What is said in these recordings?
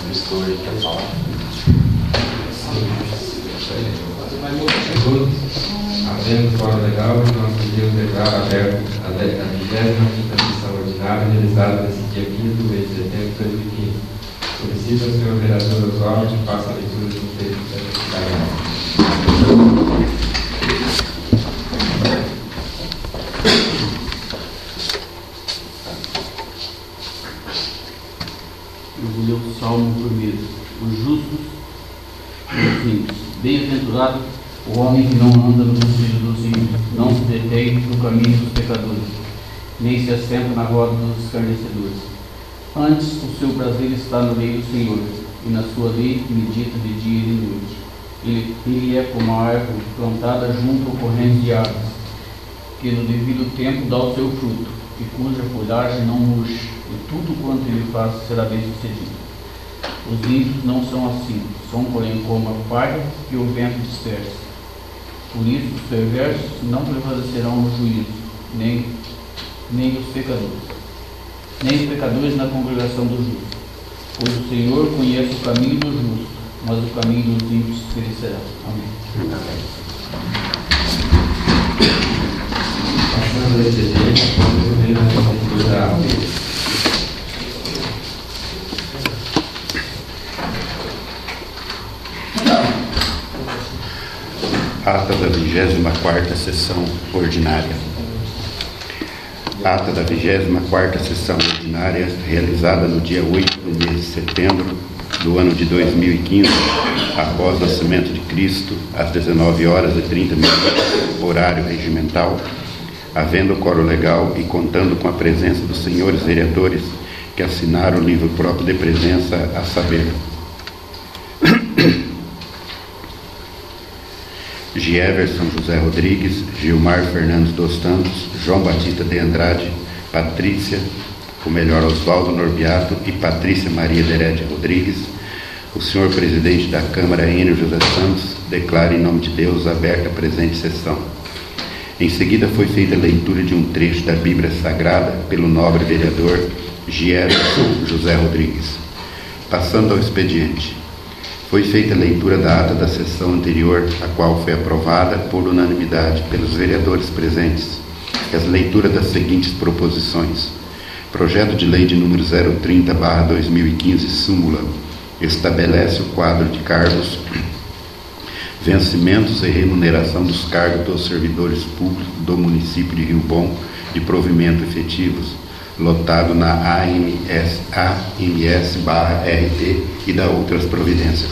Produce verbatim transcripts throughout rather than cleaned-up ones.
Biscoito aí, quer falar? Havendo fora legal, nós podemos declarar aberto a vigésima quinta sessão ordinária realizada nesse dia quinze do mês de setembro de dois mil e quinze. Solicito ao senhor vereador Oswaldo que faça a leitura do texto da Eu vou ler o Salmo primeiro. Os justos e os ímpios. Bem-aventurado o homem que não anda no conselho dos ímpios, não se detém no caminho dos pecadores, nem se assenta na roda dos escarnecedores. Antes, o seu prazer está no lei do Senhor, e na sua lei medita de dia e de noite. Ele, ele é como a árvore plantada junto ao corrente de águas, que no devido tempo dá o seu fruto, e cuja folhagem não murcha, e tudo quanto ele faz será bem sucedido. Os ímpios não são assim, são porém como a palha que o vento dispersa. Por isso os perversos não prevalecerão no juízo, nem, nem os pecadores, nem os pecadores na congregação dos justos. Pois o Senhor conhece o caminho do justo, mas o caminho dos ímpios perecerá. Amém. Amém. Passando a expediente, vamos ver a leitura da arte. Ata da vigésima quarta sessão ordinária. Ata da vigésima quarta sessão ordinária, realizada no dia oito do mês de setembro do ano de dois mil e quinze, após o nascimento de Cristo, às dezenove horas e trinta minutos, horário regimental, havendo quórum legal e contando com a presença dos senhores vereadores que assinaram o livro próprio de presença, a saber: Gieverson José Rodrigues, Gilmar Fernandes dos Santos, João Batista de Andrade, Patrícia, o melhor Oswaldo Norbiato e Patrícia Maria Derete Rodrigues. O senhor presidente da Câmara, Enio José Santos, declara em nome de Deus aberta a presente sessão. Em seguida foi feita a leitura de um trecho da Bíblia Sagrada pelo nobre vereador Gieverson José Rodrigues. Passando ao expediente. Foi feita a leitura da ata da sessão anterior, a qual foi aprovada por unanimidade pelos vereadores presentes. As leituras das seguintes proposições. Projeto de lei de número zero trinta barra dois mil e quinze, súmula, estabelece o quadro de cargos, vencimentos e remuneração dos cargos dos servidores públicos do município de Rio Bom de provimento efetivos, lotado na A M S barra R T e da outras providências.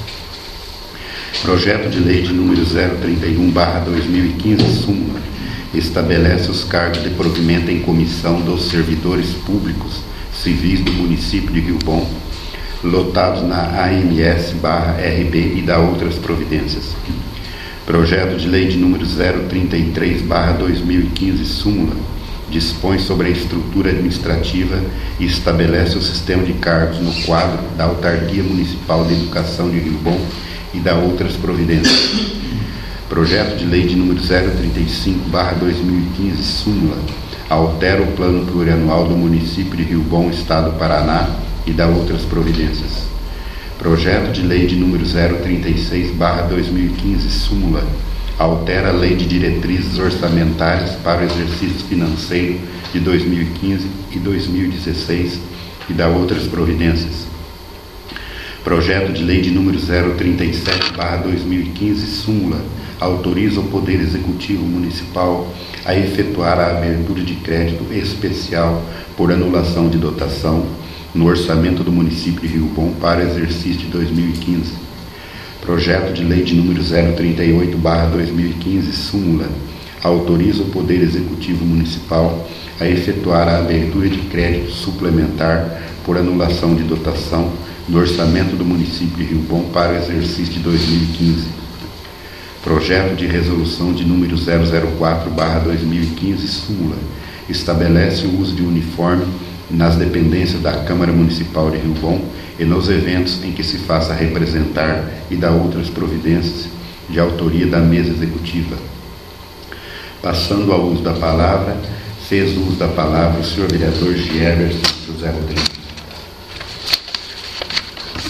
Projeto de lei de número zero trinta e um barra dois mil e quinze, súmula, estabelece os cargos de provimento em comissão dos servidores públicos civis do município de Rio Bom, lotados na A M S barra R B e da outras providências. Projeto de lei de número zero trinta e três barra dois mil e quinze, súmula, dispõe sobre a estrutura administrativa e estabelece o sistema de cargos no quadro da Autarquia Municipal de Educação de Rio Bom e da outras providências. Projeto de lei de número zero trinta e cinco barra dois mil e quinze, súmula, altera o plano plurianual do município de Rio Bom, Estado do Paraná e da outras providências. Projeto de lei de número zero trinta e seis barra dois mil e quinze, súmula, altera a Lei de Diretrizes Orçamentárias para o exercício financeiro de dois mil e quinze e dois mil e dezesseis e da outras providências. Projeto de Lei de número zero trinta e sete barra dois mil e quinze, súmula, autoriza o Poder Executivo Municipal a efetuar a abertura de crédito especial por anulação de dotação no orçamento do município de Rio Bom para o exercício de dois mil e quinze. Projeto de lei de número zero trinta e oito barra dois mil e quinze, súmula, autoriza o Poder Executivo Municipal a efetuar a abertura de crédito suplementar por anulação de dotação no orçamento do município de Rio Bom para o exercício de dois mil e quinze. Projeto de resolução de número zero zero quatro barra dois mil e quinze, súmula, estabelece o uso de uniforme nas dependências da Câmara Municipal de Rio Bom e nos eventos em que se faça representar e dá outras providências de autoria da mesa executiva. Passando ao uso da palavra, fez uso da palavra o senhor vereador Gieverson José Rodrigues.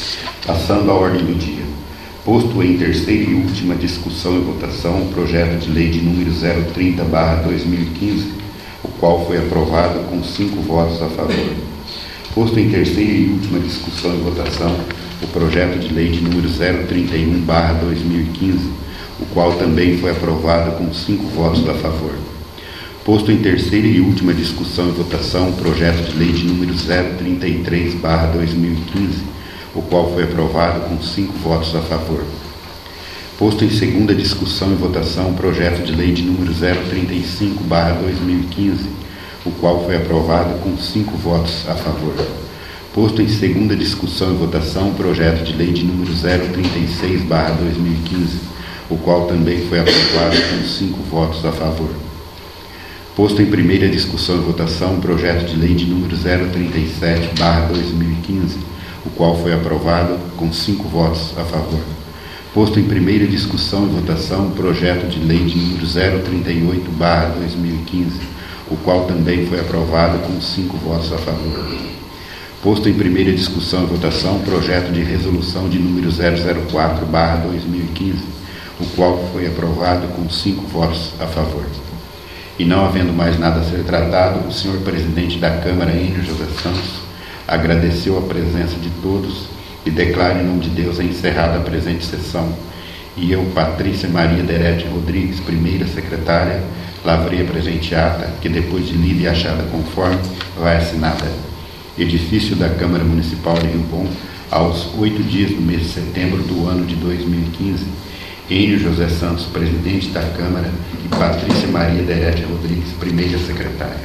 Passando à ordem do dia. Posto em terceira e última discussão e votação o projeto de lei de número zero trinta barra dois mil e quinze, o qual foi aprovado com cinco votos a favor. Posto em terceira e última discussão e votação o projeto de lei de número zero trinta e um barra dois mil e quinze, o qual também foi aprovado com cinco votos a favor. Posto em terceira e última discussão e votação o projeto de lei de número zero trinta e três barra dois mil e quinze, o qual foi aprovado com cinco votos a favor. Posto em segunda discussão e votação o projeto de lei de número zero trinta e cinco barra dois mil e quinze, o qual foi aprovado com cinco votos a favor. Posto em segunda discussão e votação o projeto de lei de número zero trinta e seis barra dois mil e quinze, o qual também foi aprovado com cinco votos a favor. Posto em primeira discussão e votação o projeto de lei de número zero trinta e sete barra dois mil e quinze, o qual foi aprovado com cinco votos a favor. Posto em primeira discussão e votação o projeto de lei de número zero trinta e oito barra dois mil e quinze, o qual também foi aprovado com cinco votos a favor. Posto em primeira discussão e votação o projeto de resolução de número zero zero quatro barra dois mil e quinze, o qual foi aprovado com cinco votos a favor. E não havendo mais nada a ser tratado, o senhor presidente da Câmara, Enio José Santos, agradeceu a presença de todos e declara em nome de Deus a encerrada a presente sessão. E eu, Patrícia Maria Derete Rodrigues, primeira secretária, lavrei a presente ata, que depois de lida e achada conforme, vai assinada. Edifício da Câmara Municipal de Rio Bom, aos oito dias do mês de setembro do ano de dois mil e quinze, Enio José Santos, presidente da Câmara, e Patrícia Maria Derete Rodrigues, primeira secretária.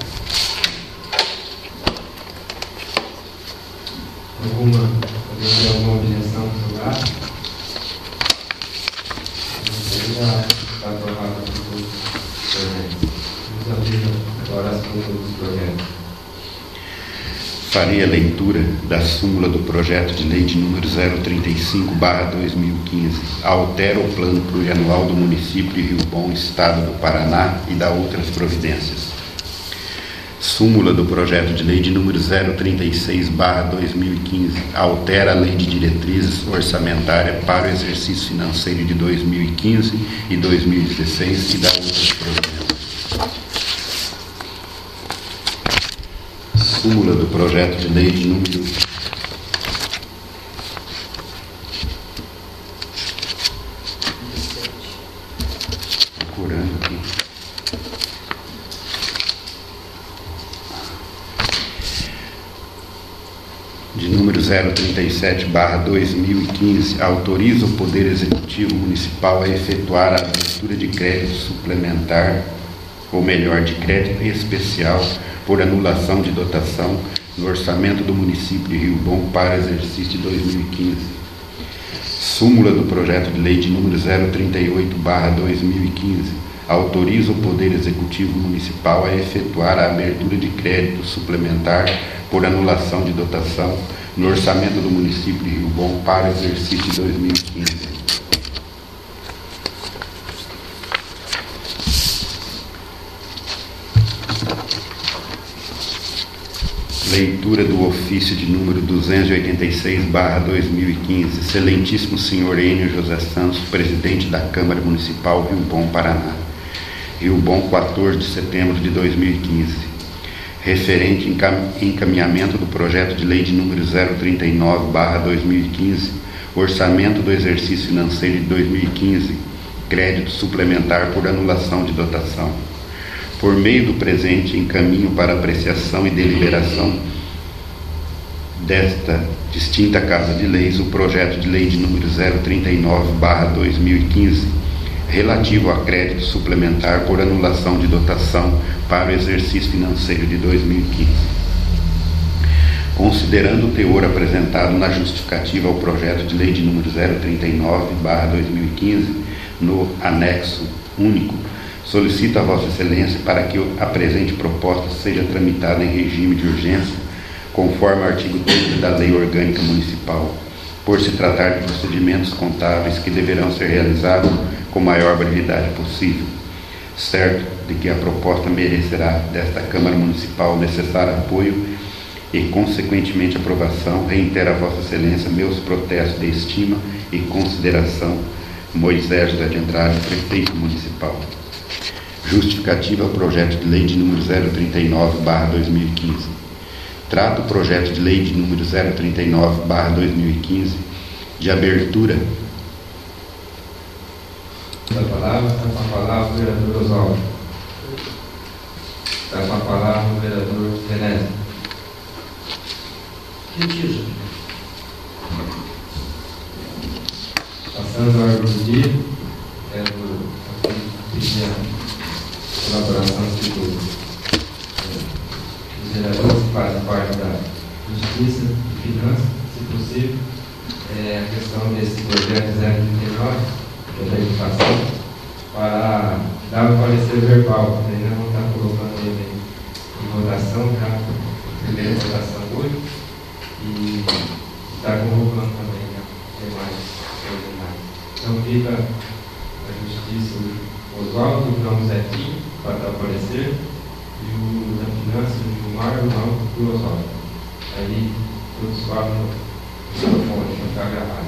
Alguma, alguém tem alguma objeção do seu lado? Não já está aprovado por todos os projetos. Vamos abrir agora as súmulas dos projetos. Farei a leitura da súmula do projeto de lei de número zero trinta e cinco barra dois mil e quinze. Altera o plano plurianual do município de Rio Bom, Estado do Paraná, e dá outras providências. Súmula do projeto de lei de número zero trinta e seis barra dois mil e quinze. Altera a lei de diretrizes orçamentária para o exercício financeiro de dois mil e quinze e dois mil e dezesseis e dá outras providências. Súmula do projeto de lei de número procurando aqui. De número zero trinta e sete barra dois mil e quinze, autoriza o Poder Executivo Municipal a efetuar a abertura de crédito suplementar, ou melhor, de crédito especial, por anulação de dotação no orçamento do município de Rio Bom para exercício de dois mil e quinze. Súmula do projeto de lei de número zero trinta e oito barra dois mil e quinze autoriza o Poder Executivo Municipal a efetuar a abertura de crédito suplementar por anulação de dotação no orçamento do município de Rio Bom para exercício de dois mil e quinze. Leitura do ofício de número duzentos e oitenta e seis barra dois mil e quinze. Excelentíssimo senhor Enio José Santos, presidente da Câmara Municipal Rio Bom, Paraná. Rio Bom, quatorze de setembro de dois mil e quinze. Referente em encaminhamento do projeto de lei de número zero trinta e nove barra dois mil e quinze, orçamento do exercício financeiro de dois mil e quinze, crédito suplementar por anulação de dotação. Por meio do presente, encaminho para apreciação e deliberação desta distinta Casa de Leis o projeto de lei de número zero trinta e nove barra dois mil e quinze, relativo a crédito suplementar por anulação de dotação para o exercício financeiro de dois mil e quinze. Considerando o teor apresentado na justificativa ao projeto de lei de número zero trinta e nove barra dois mil e quinze, no anexo único, solicito a Vossa Excelência para que a presente proposta seja tramitada em regime de urgência, conforme o artigo trinta da Lei Orgânica Municipal, por se tratar de procedimentos contábeis que deverão ser realizados com maior brevidade possível, certo de que a proposta merecerá desta Câmara Municipal necessário apoio e, consequentemente, aprovação, reitero a Vossa Excelência meus protestos de estima e consideração. Moisés José de Andrade, Prefeito Municipal. Justificativa ao projeto de lei de número zero trinta e nove barra dois mil e quinze. Trata o projeto de lei de número zero trinta e nove barra dois mil e quinze de abertura. Da palavra, está com a palavra o vereador Oswaldo. Está com a palavra o vereador Genésio. Retiro. Passando ao ordem do dia, quero pedir a colaboração de todos. Os vereadores que fazem parte da Justiça e Finanças, se possível, é a questão desse projeto zero trinta e nove, que é da educação, para dar o parecer verbal, porque ainda não está colocando ele em votação, já a primeira votação hoje, e está convocando também né, demais ordinários. Então fica a Justiça, o Oswaldo, o João Zetinho, para dar o parecer, e o da Finanças, o Gilmar, o João e o Oswaldo. Aí todos falam no microfone, não está gravado.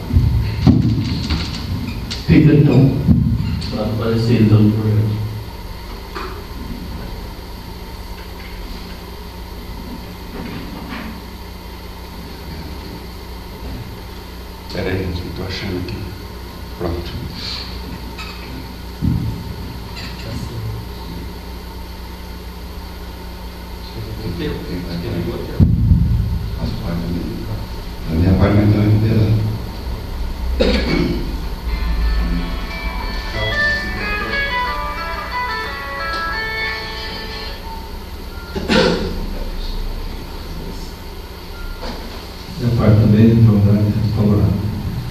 Fica então, para o parecer então do projeto. Espera aí, eu estou achando aqui. Pronto. A minha parte vai entrar inteira. Minha parte também, então, vai favorável.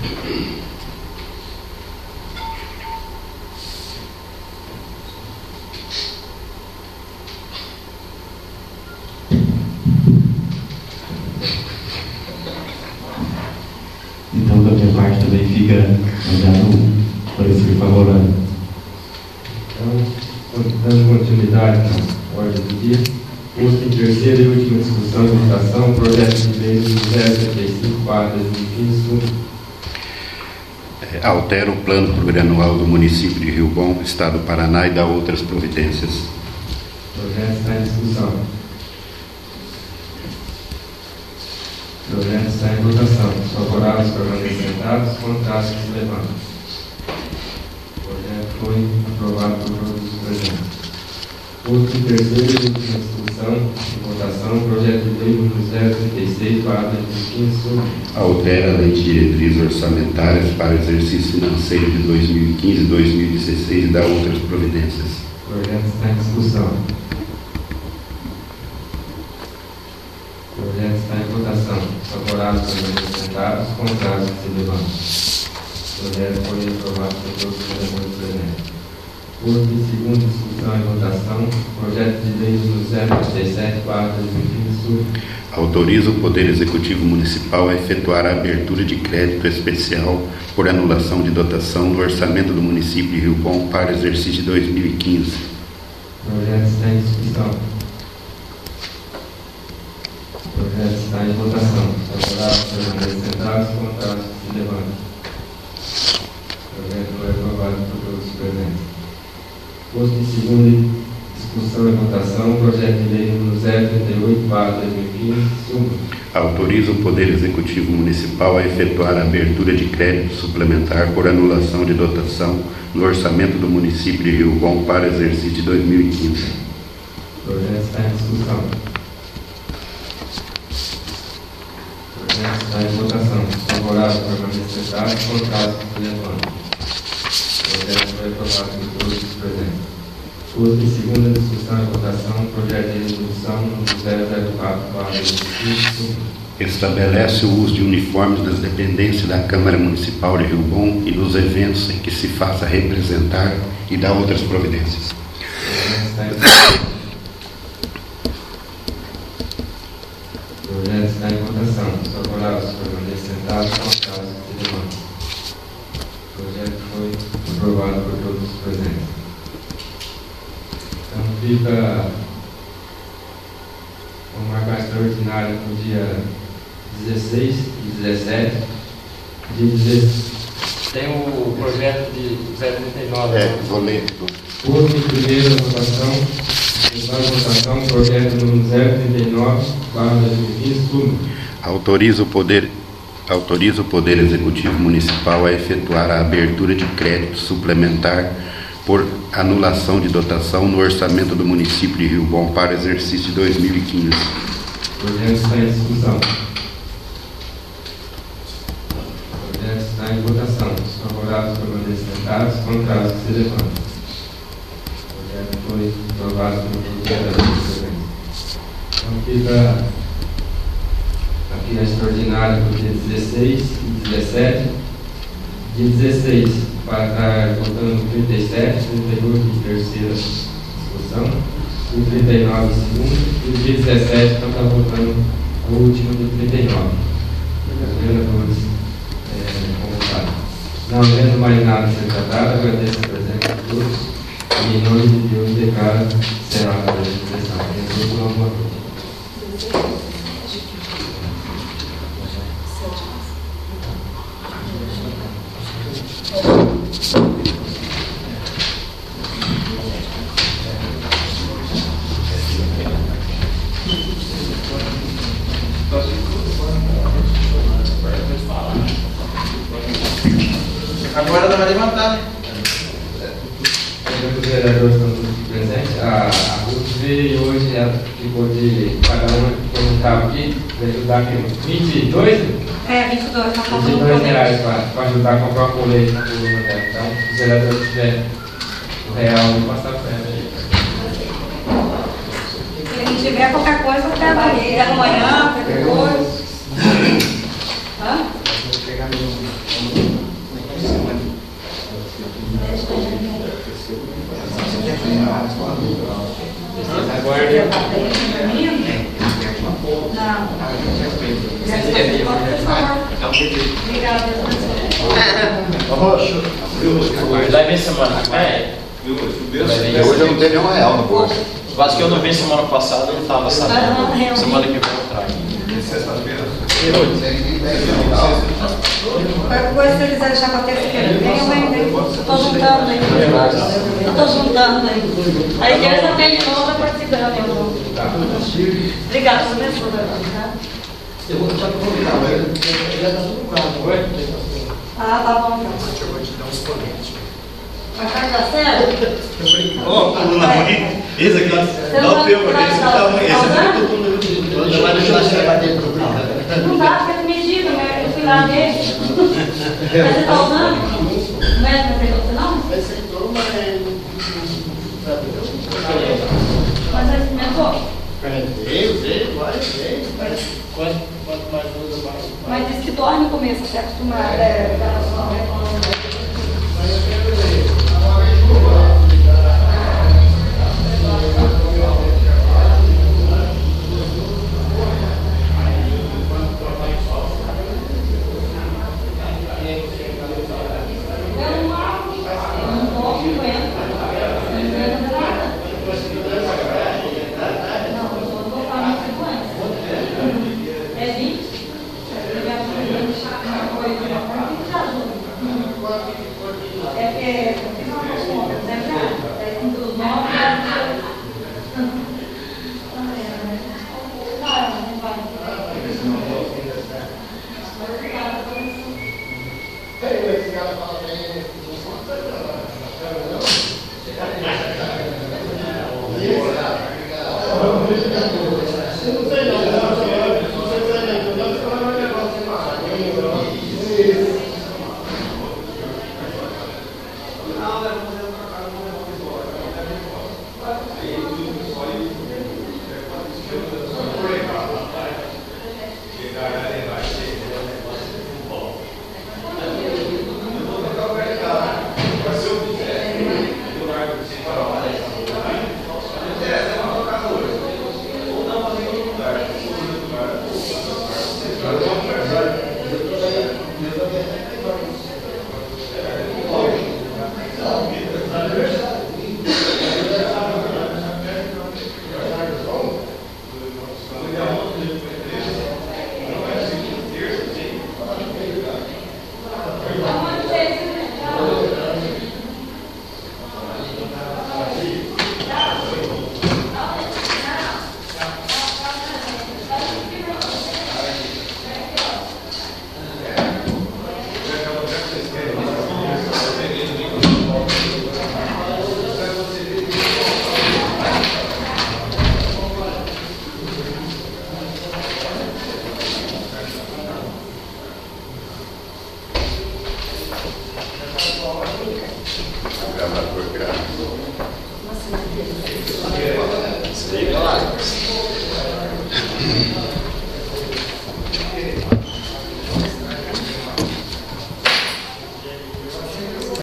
Então, da minha parte também fica dado um parecer favorável. Então, dando continuidade na ordem do dia, posto em terceira e última discussão e votação, projeto de lei zero trinta e cinco barra dois mil e quinze, É, altera o plano plurianual do município de Rio Bom, Estado do Paraná, e dá outras providências. o projeto está em discussão. O projeto está em votação. Os favoráveis permanecem sentados, contrários que se levantam. O projeto foi aprovado por todos os presentes. Posto em terceira e última discussão e votação, projeto de lei número zero trinta e seis barra dois mil e quinze, Altera a lei de diretrizes orçamentárias para o exercício financeiro de dois mil e quinze e dois mil e dezesseis e dá outras providências. o projeto está em discussão. O projeto está em votação. Favoráveis permanecem sentados, contrários que se levantam. O projeto foi aprovado por todos os vereadores presentes. Posto em segunda discussão e votação, projeto de lei número zero trinta e sete barra dois mil e quinze, Autoriza o Poder Executivo Municipal a efetuar a abertura de crédito especial por anulação de dotação do orçamento do município de Rio Bom para o exercício de dois mil e quinze. o projeto está em discussão. O projeto está em votação. Favoráveis permanecem sentados, contrários que se levantam. O projeto foi aprovado por todos os presentes. Posto em segunda discussão e votação, projeto de lei número zero trinta e oito barra dois mil e quinze, suma. Autoriza o Poder Executivo Municipal a efetuar a abertura de crédito suplementar por anulação de dotação no orçamento do município de Rio Bom para o exercício de dois mil e quinze. O projeto está em discussão. O projeto está em votação. Favorável permanece sentado, contrário que se levanta. O projeto foi aprovado por todos os presentes. Posto em segunda discussão e votação, projeto de resolução número zero zero quatro barra dois mil e quinze, Estabelece o uso de uniformes das dependências da Câmara Municipal de Rio Bom e nos eventos em que se faça representar e dá outras providências. O projeto está em votação. Os favoráveis permanecem sentados, contrários que se levantam. O projeto foi aprovado por todos os presentes. Então fica, vamos marcar esse extraordinária no dia dezesseis e dezessete. Dia dezesseis. Tem o projeto de zero trinta e nove. É, vou ler. Houve em primeira votação, em votação, projeto número zero trinta e nove, barra dois mil e vinte, turno. Autoriza o Poder, autoriza o Poder Executivo Municipal a efetuar a abertura de crédito suplementar por anulação de dotação no orçamento do município de Rio Bom para exercício dois mil e quinze. O projeto está em discussão. O projeto está em votação. Os favoráveis permanecem sentados, contrários que se levantem. O projeto foi aprovado pelo vereador. Então fica aqui na extraordinária do dia dezesseis e dezessete. Dia dezesseis, para estar votando trinta e sete, trinta e oito de terceira discussão, o trinta e nove de segunda, e o dia dezessete então está votando o último do trinta e nove. Os vereadores é, convocados. Não havendo mais nada a ser tratado, agradeço a presença de todos e em nome de Deus declaro encerrada a sessão. Tenham uma boa noite. Agora dá para levantar, né? Os vereadores estão todos presentes. A, a Ruth veio hoje, ela ficou de cada um que estava aqui, para ajudar aqui. vinte e dois? É, vinte e dois, tá faltando vinte e um dois pouco. reais para ajudar a comprar um colete na coluna dela. Então, se os vereadores tiverem o real, vou passar para ela aí. Se tiver qualquer coisa, eu pego aí. Pega amanhã, pega depois. Hã? Aguarde. Não. Obrigada. Vai ver semana. É. Hoje eu não tenho nenhum real no bolso. Quase que eu não vi semana passada, eu não estava sabendo. Semana que vem eu trago. Qualquer coisa, se quiser deixar para terça-feira, vem, eu venho. Estou juntando aí. Eu estou juntando aí. A igreja vem de novo, vai participando de novo. Obrigada, por me tá? Eu vou deixar para convidar, mas já está tudo claro. Ah, tá bom então. Eu vou te dar uns coletes. Mas vai dar certo? Ó, coluna ruim. Esse aqui, ó. Dá o teu, esse que tá ruim. Esse aqui todo mundo. Não vai deixar você bater pro final. Não dá, porque é medido, né? Eu fui lá ver. Mas você está usando? O médico não você não? Aceitou, mas... Mas você experimentou? Veio, veio, vai, veio. Quanto mais usa, mais... Mas diz que dói no começo, você é acostumado. É, Obrigado.